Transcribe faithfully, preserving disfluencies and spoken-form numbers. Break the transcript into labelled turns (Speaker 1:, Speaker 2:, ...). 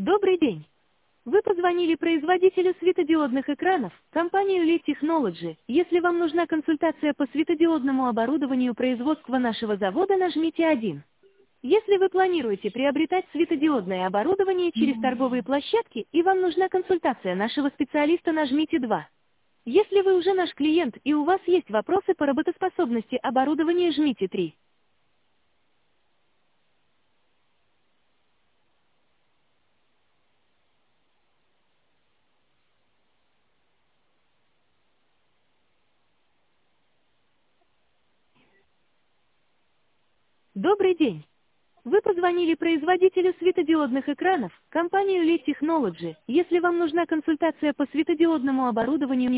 Speaker 1: Добрый день. Вы позвонили производителю светодиодных экранов, компанию L E D Technology. Если вам нужна консультация по светодиодному оборудованию производства нашего завода, нажмите один. Если вы планируете приобретать светодиодное оборудование через торговые площадки и вам нужна консультация нашего специалиста, нажмите два. Если вы уже наш клиент и у вас есть вопросы по работоспособности оборудования, жмите три. Добрый день. Вы позвонили производителю светодиодных экранов, компанию L E D Technology. Если вам нужна консультация по светодиодному оборудованию,